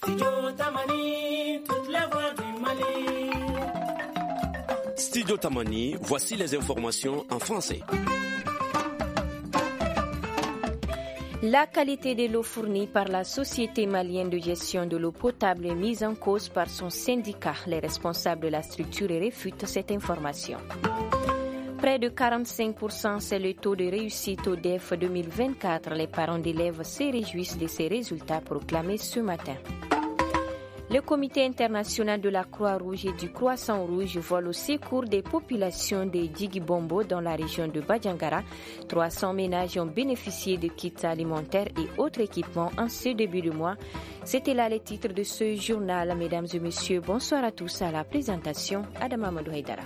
Studio Tamani, voici les informations en français. La qualité de l'eau fournie par la Société malienne de gestion de l'eau potable est mise en cause par son syndicat. Les responsables de la structure réfutent cette information. Près de 45%, c'est le taux de réussite au DEF 2024. Les parents d'élèves se réjouissent de ces résultats proclamés ce matin. Le Comité international de la Croix-Rouge et du Croissant-Rouge vole au secours des populations de Djigibombo dans la région de Badjangara. 300 ménages ont bénéficié de kits alimentaires et autres équipements en ce début de mois. C'était là les titres de ce journal. Mesdames et messieurs, bonsoir à tous. À la présentation, Adam Amadou Haïdara.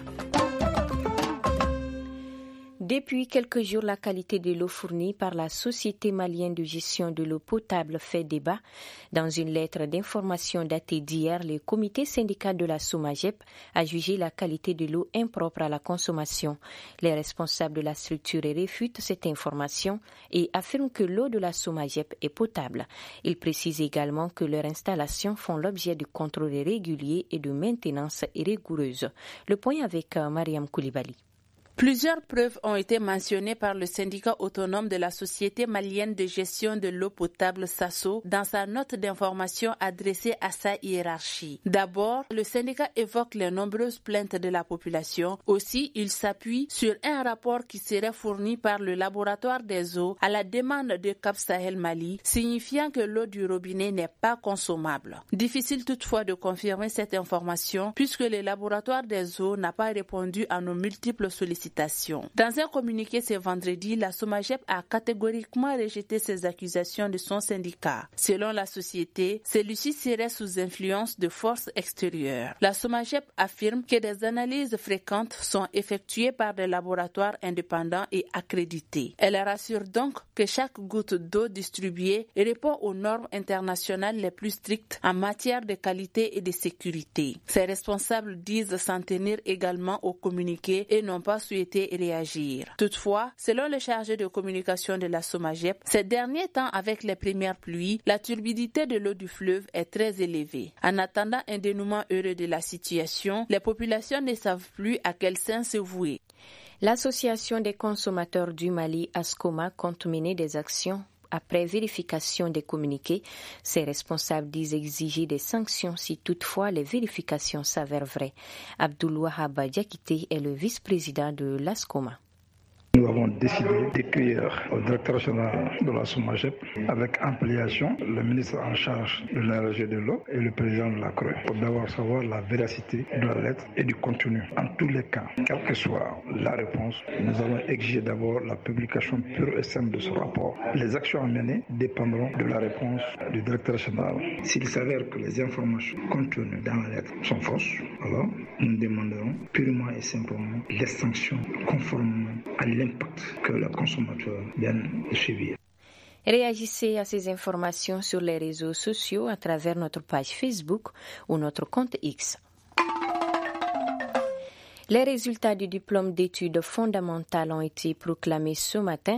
Depuis quelques jours, la qualité de l'eau fournie par la Société malienne de gestion de l'eau potable fait débat. Dans une lettre d'information datée d'hier, le comité syndical de la SOMAGEP a jugé la qualité de l'eau impropre à la consommation. Les responsables de la structure réfutent cette information et affirment que l'eau de la SOMAGEP est potable. Ils précisent également que leurs installations font l'objet de contrôles réguliers et de maintenance rigoureuse. Le point avec Mariam Koulibaly. Plusieurs preuves ont été mentionnées par le syndicat autonome de la Société malienne de gestion de l'eau potable SASO dans sa note d'information adressée à sa hiérarchie. D'abord, le syndicat évoque les nombreuses plaintes de la population. Aussi, il s'appuie sur un rapport qui serait fourni par le laboratoire des eaux à la demande de Cap Sahel Mali, signifiant que l'eau du robinet n'est pas consommable. Difficile toutefois de confirmer cette information puisque le laboratoire des eaux n'a pas répondu à nos multiples sollicitations. Dans un communiqué ce vendredi, la SOMAGEP a catégoriquement rejeté ces accusations de son syndicat. Selon la société, celui-ci serait sous influence de forces extérieures. La SOMAGEP affirme que des analyses fréquentes sont effectuées par des laboratoires indépendants et accrédités. Elle rassure donc que chaque goutte d'eau distribuée répond aux normes internationales les plus strictes en matière de qualité et de sécurité. Ces responsables disent s'en tenir également au communiqué et n'ont pas souhaité réagir. Toutefois, selon le chargé de communication de la SOMAGEP, ces derniers temps avec les premières pluies, la turbidité de l'eau du fleuve est très élevée. En attendant un dénouement heureux de la situation, les populations ne savent plus à quel sens se vouer. L'Association des consommateurs du Mali, ASCOMA, compte mener des actions. Après vérification des communiqués, ces responsables disent exiger des sanctions si toutefois les vérifications s'avèrent vraies. Abdoulouahab Diakité est le vice-président de l'ASCOMA. Nous avons décidé d'écrire au directeur général de la SOMAGEP avec ampliation le ministre en charge de l'énergie de l'eau et le président de la CRE pour d'abord savoir la véracité de la lettre et du contenu. En tous les cas, quelle que soit la réponse, nous allons exiger d'abord la publication pure et simple de ce rapport. Les actions à mener dépendront de la réponse du directeur général. S'il s'avère que les informations contenues dans la lettre sont fausses, alors nous demanderons purement et simplement les sanctions conformément à l'impact que le consommateur vient de subir. Réagissez à ces informations sur les réseaux sociaux à travers notre page Facebook ou notre compte X. Les résultats du diplôme d'études fondamentales ont été proclamés ce matin.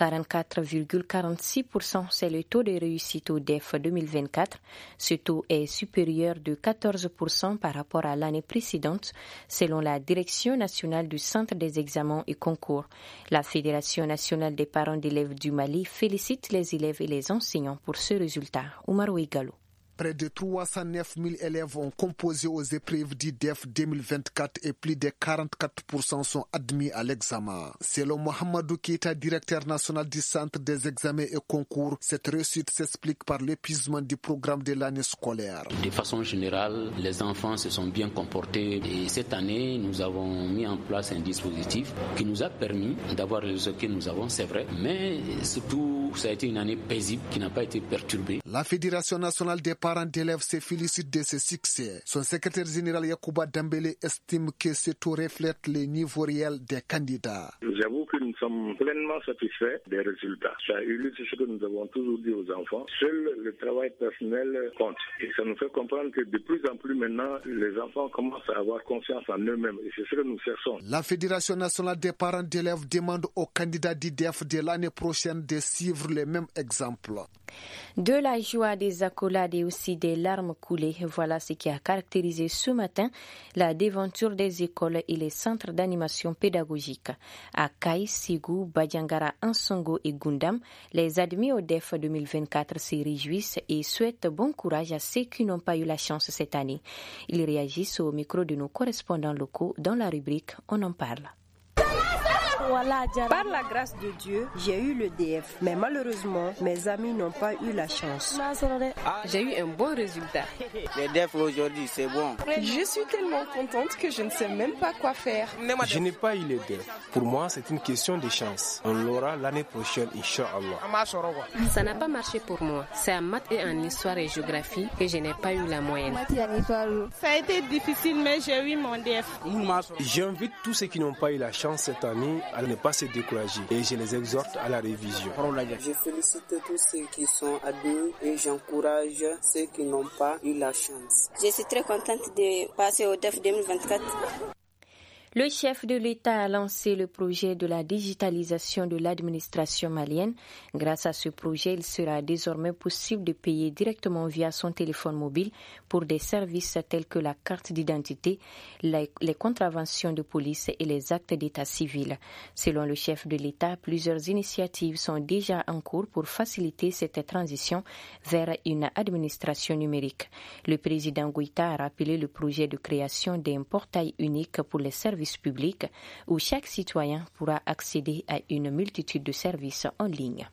44,46%, c'est le taux de réussite au DEF 2024. Ce taux est supérieur de 14% par rapport à l'année précédente, selon la Direction nationale du Centre des examens et concours. La Fédération nationale des parents d'élèves du Mali félicite les élèves et les enseignants pour ce résultat. Oumarou Igalo. Près de 309 000 élèves ont composé aux épreuves du DEF 2024 et plus de 44% sont admis à l'examen. Selon Mohamedou Keita, directeur national du Centre des examens et concours, cette réussite s'explique par l'épuisement du programme de l'année scolaire. De façon générale, les enfants se sont bien comportés et cette année, nous avons mis en place un dispositif qui nous a permis d'avoir les résultats que nous avons, c'est vrai, mais surtout, ça a été une année paisible qui n'a pas été perturbée. La Fédération nationale des parents d'élèves se félicite de ce succès. Son secrétaire général Yacouba Dembélé estime que ce taux reflète le niveau réel des candidats. J'avoue que nous sommes pleinement satisfaits des résultats. Ça illustre ce que nous avons toujours dit aux enfants. Seul le travail personnel compte. Et ça nous fait comprendre que de plus en plus maintenant, les enfants commencent à avoir confiance en eux-mêmes. Et c'est ce que nous cherchons. La Fédération nationale des parents d'élèves demande aux candidats d'IDEF de l'année prochaine de suivre les mêmes exemples. De la joie, des accolades et aussi ainsi des larmes coulées. Voilà ce qui a caractérisé ce matin la déventure des écoles et les centres d'animation pédagogique. À Kai, Ségou, Badiangara, Ansongo et Gundam, les admis au DEF 2024 se réjouissent et souhaitent bon courage à ceux qui n'ont pas eu la chance cette année. Ils réagissent au micro de nos correspondants locaux dans la rubrique On en parle. Par la grâce de Dieu, j'ai eu le DF, mais malheureusement, mes amis n'ont pas eu la chance. J'ai eu un bon résultat. Le DF aujourd'hui, c'est bon. Je suis tellement contente que je ne sais même pas quoi faire. Je n'ai pas eu le DF. Pour moi, c'est une question de chance. On l'aura l'année prochaine, Inch'Allah. Ça n'a pas marché pour moi. C'est en maths et en histoire et géographie que je n'ai pas eu la moyenne. Ça a été difficile, mais j'ai eu mon DF. J'invite tous ceux qui n'ont pas eu la chance cette année à ne pas se décourager et je les exhorte à la révision. Je félicite tous ceux qui sont admis et j'encourage ceux qui n'ont pas eu la chance. Je suis très contente de passer au DEF 2024. Le chef de l'État a lancé le projet de la digitalisation de l'administration malienne. Grâce à ce projet, il sera désormais possible de payer directement via son téléphone mobile pour des services tels que la carte d'identité, les contraventions de police et les actes d'état civil. Selon le chef de l'État, plusieurs initiatives sont déjà en cours pour faciliter cette transition vers une administration numérique. Le président Goïta a rappelé le projet de création d'un portail unique pour les services publics où chaque citoyen pourra accéder à une multitude de services en ligne.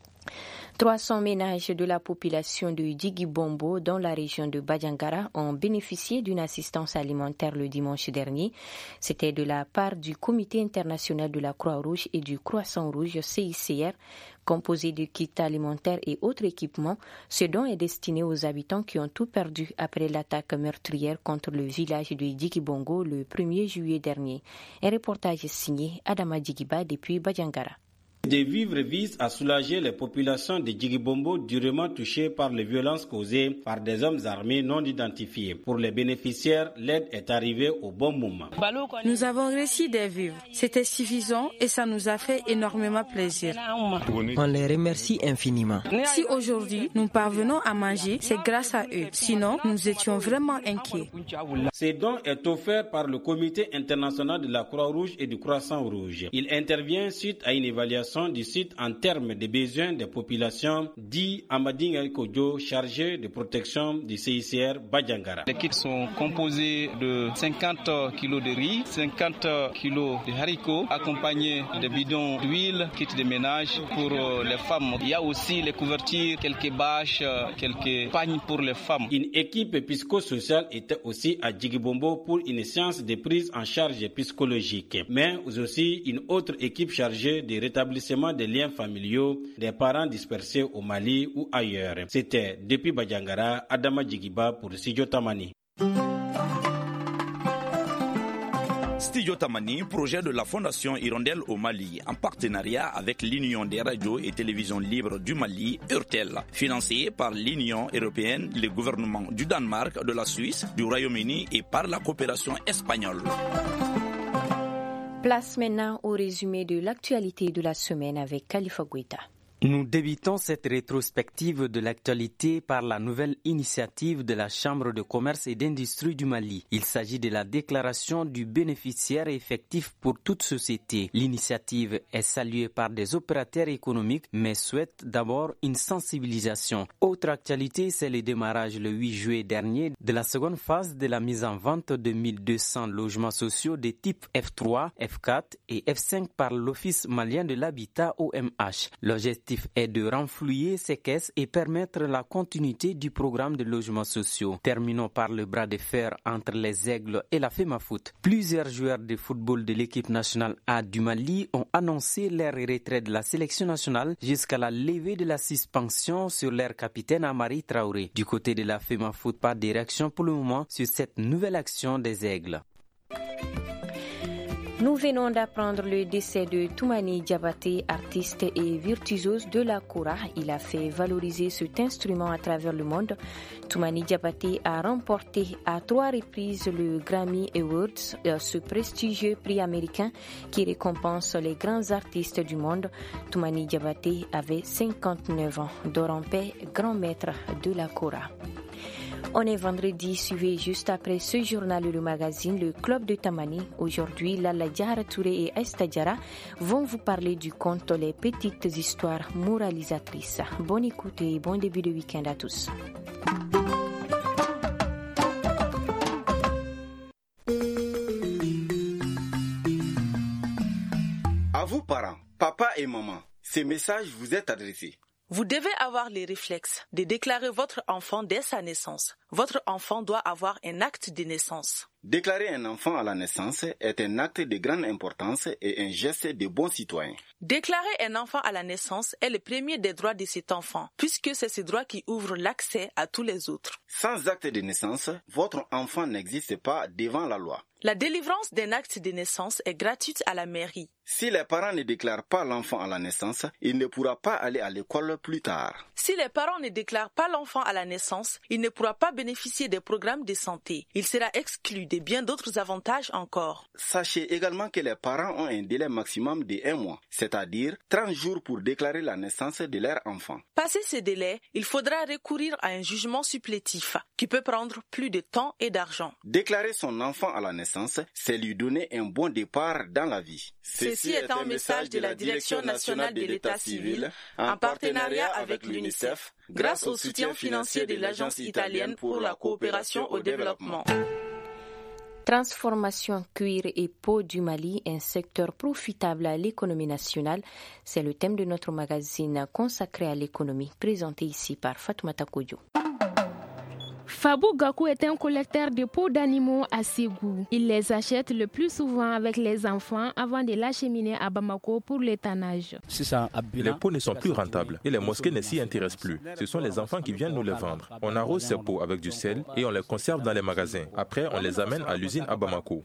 300 ménages de la population de Djigibombo dans la région de Badiangara ont bénéficié d'une assistance alimentaire le dimanche dernier. C'était de la part du Comité international de la Croix-Rouge et du Croissant-Rouge CICR, composé de kits alimentaires et autres équipements. Ce don est destiné aux habitants qui ont tout perdu après l'attaque meurtrière contre le village de Djigibongo le 1er juillet dernier. Un reportage signé Adama Djigiba depuis Badiangara. Des vivres visent à soulager les populations de Djigibombo durement touchées par les violences causées par des hommes armés non identifiés. Pour les bénéficiaires, l'aide est arrivée au bon moment. Nous avons reçu des vivres. C'était suffisant et ça nous a fait énormément plaisir. On les remercie infiniment. Si aujourd'hui nous parvenons à manger, c'est grâce à eux. Sinon, nous étions vraiment inquiets. Ce don est offert par le Comité international de la Croix-Rouge et du Croissant-Rouge. Il intervient suite à une évaluation du site en termes de besoins des populations, dit Amadine Kojo, chargé de protection du CICR Badiangara. Les kits sont composés de 50 kg de riz, 50 kg de haricots, accompagnés de bidons d'huile, kits de ménage pour les femmes. Il y a aussi les couvertures, quelques bâches, quelques pagnes pour les femmes. Une équipe psychosociale était aussi à Djigibombo pour une séance de prise en charge psychologique, mais aussi une autre équipe chargée de rétablissement des liens familiaux des parents dispersés au Mali ou ailleurs. C'était depuis Badiangara, Adama Djigiba pour Studio Tamani. Studio Tamani, projet de la Fondation Hirondelle au Mali, en partenariat avec l'Union des radios et télévisions libres du Mali, URTEL, financé par l'Union européenne, le gouvernement du Danemark, de la Suisse, du Royaume-Uni et par la coopération espagnole. Place maintenant au résumé de l'actualité de la semaine avec Khalifa Goïta. Nous débutons cette rétrospective de l'actualité par la nouvelle initiative de la Chambre de commerce et d'industrie du Mali. Il s'agit de la déclaration du bénéficiaire effectif pour toute société. L'initiative est saluée par des opérateurs économiques, mais souhaite d'abord une sensibilisation. Autre actualité, c'est le démarrage le 8 juillet dernier de la seconde phase de la mise en vente de 1200 logements sociaux de type F3, F4 et F5 par l'Office malien de l'habitat OMH. L'objectif est de renflouer ces caisses et permettre la continuité du programme de logements sociaux. Terminons par le bras de fer entre les Aigles et la FEMAFOOT. Plusieurs joueurs de football de l'équipe nationale A du Mali ont annoncé leur retrait de la sélection nationale jusqu'à la levée de la suspension sur leur capitaine Amari Traoré. Du côté de la FEMAFOOT, pas de réaction pour le moment sur cette nouvelle action des Aigles. Nous venons d'apprendre le décès de Toumani Diabaté, artiste et virtuose de la kora. Il a fait valoriser cet instrument à travers le monde. Toumani Diabaté a remporté à 3 reprises le Grammy Awards, ce prestigieux prix américain qui récompense les grands artistes du monde. Toumani Diabaté avait 59 ans. Dort en paix, grand maître de la kora. On est vendredi, suivez juste après ce journal le magazine Le Club de Tamani. Aujourd'hui, Lala Diara Touré et Aïsta Diara vont vous parler du conte Les Petites Histoires Moralisatrices. Bonne écoute et bon début de week-end à tous. À vous parents, papa et maman, ces messages vous est adressés. Vous devez avoir les réflexes de déclarer votre enfant dès sa naissance. Votre enfant doit avoir un acte de naissance. Déclarer un enfant à la naissance est un acte de grande importance et un geste de bon citoyen. Déclarer un enfant à la naissance est le premier des droits de cet enfant, puisque c'est ce droit qui ouvre l'accès à tous les autres. Sans acte de naissance, votre enfant n'existe pas devant la loi. La délivrance d'un acte de naissance est gratuite à la mairie. Si les parents ne déclarent pas l'enfant à la naissance, il ne pourra pas aller à l'école plus tard. Si les parents ne déclarent pas l'enfant à la naissance, il ne pourra pas bénéficier des programmes de santé. Il sera exclu de bien d'autres avantages encore. Sachez également que les parents ont un délai maximum de 1 mois, c'est-à-dire 30 jours pour déclarer la naissance de leur enfant. Passé ce délai, il faudra recourir à un jugement supplétif qui peut prendre plus de temps et d'argent. Déclarer son enfant à la naissance, c'est lui donner un bon départ dans la vie. Ceci est un message de la Direction nationale de l'État civil en partenariat avec l'UNICEF, grâce au soutien financier de l'Agence italienne pour la coopération au développement. Transformation cuir et peau du Mali, un secteur profitable à l'économie nationale. C'est le thème de notre magazine consacré à l'économie, présenté ici par Fatoumata Kodjo. Fabou Gakou est un collecteur de peaux d'animaux à Ségou. Il les achète le plus souvent avec les enfants avant de l'acheminer à Bamako pour l'étannage. Les peaux ne sont plus rentables et les mosquées ne s'y intéressent plus. Ce sont les enfants qui viennent nous les vendre. On arrose ces peaux avec du sel et on les conserve dans les magasins. Après, on les amène à l'usine à Bamako.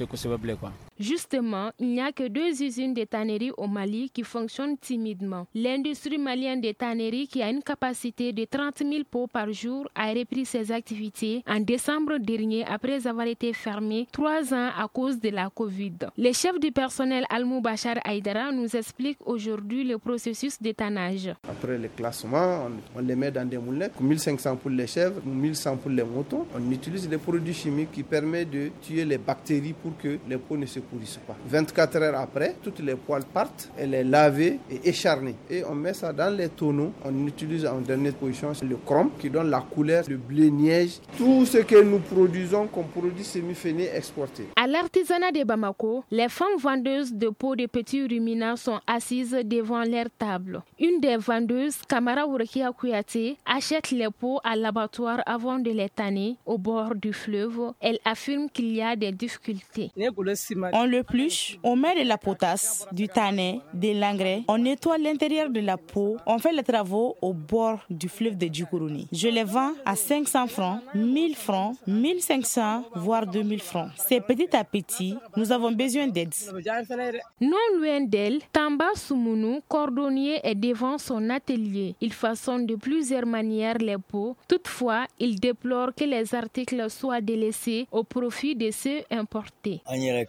Justement, il n'y a que 2 usines de tannerie au Mali qui fonctionnent timidement. L'industrie malienne de tannerie, qui a une capacité de 30 000 peaux par jour, a repris ses activités en décembre dernier après avoir été fermé 3 ans à cause de la Covid. Le chef du personnel Almou Bachar Aïdara nous explique aujourd'hui le processus de tannage. Après le classement, on les met dans des moulettes, 1500 pour les chèvres, 1100 pour les moutons. On utilise des produits chimiques qui permettent de tuer les bactéries pour que les peaux ne se pourrissent pas. 24 heures après, toutes les poils partent, elle est lavée et écharnée. Et on met ça dans les tonneaux. On utilise en dernière position le chrome qui donne la couleur, le blé niège, tout ce que nous produisons comme produits semi-finis exportés. À l'artisanat de Bamako, les femmes vendeuses de peaux de petits ruminants sont assises devant leur table. Une des vendeuses, Kamara Ourakia Kouyaté, achète les peaux à l'abattoir avant de les tanner au bord du fleuve. Elle affirme qu'il y a des difficultés. On l'épluche, on met de la potasse, du tanin, de l'engrais, on nettoie l'intérieur de la peau, on fait les travaux au bord du fleuve de Djoukouroni. Je les vends à 500 francs, 1000 francs, 1500, voire 2000 francs. C'est petit à petit, nous avons besoin d'aide. Non loin d'elle, Tamba Soumounou, cordonnier, est devant son atelier. Il façonne de plusieurs manières les peaux. Toutefois, il déplore que les articles soient délaissés au profit de ceux importés.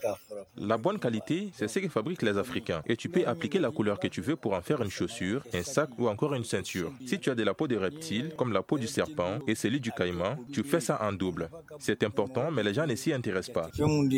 La bonne qualité, c'est ce que fabriquent les Africains. Et tu peux appliquer la couleur que tu veux pour en faire une chaussure, un sac ou encore une ceinture. Si tu as de la peau de reptile, comme la peau du serpent et celui du caïman, tu fais ça en double. C'est important, mais les gens ne s'y intéressent pas.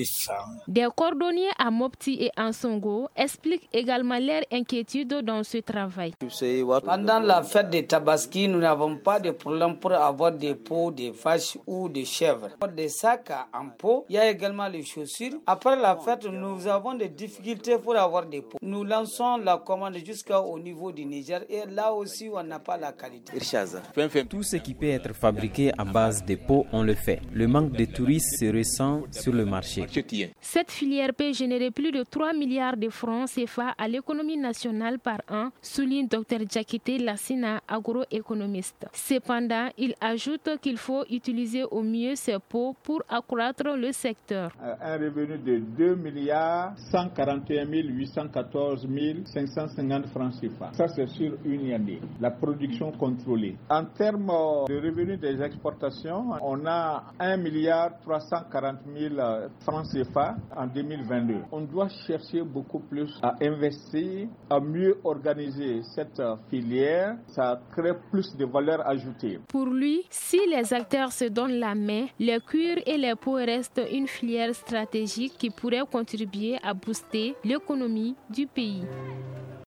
Des cordonniers à Mopti et en Songo expliquent également leur inquiétude dans ce travail. Pendant la fête de Tabaski, nous n'avons pas de problème pour avoir des peaux de vaches ou de chèvres. Pour des sacs en peau, il y a également les chaussures. Après la fête, nous avons des difficultés pour avoir des peaux. Nous lançons la commande jusqu'au niveau du Niger et là aussi, on n'a pas la qualité. Tout ce qui peut être fabriqué à base de peau, on le fait. Le manque de touristes se ressent sur le marché. Cette filière peut générer plus de 3 milliards de francs CFA à l'économie nationale par an, souligne Dr Diakité Lassina, agroéconomiste. Cependant, il ajoute qu'il faut utiliser au mieux ces peaux pour accroître le secteur. Un revenu de 2 milliards 141 814 550 francs CFA. Ça, c'est sur une année. La production contrôlée. En termes de revenus des exportations, d'exportation, on a 1,340 milliard francs CFA en 2022. On doit chercher beaucoup plus à investir, à mieux organiser cette filière. Ça crée plus de valeur ajoutée. Pour lui, si les acteurs se donnent la main, le cuir et les peaux restent une filière stratégique qui pourrait contribuer à booster l'économie du pays.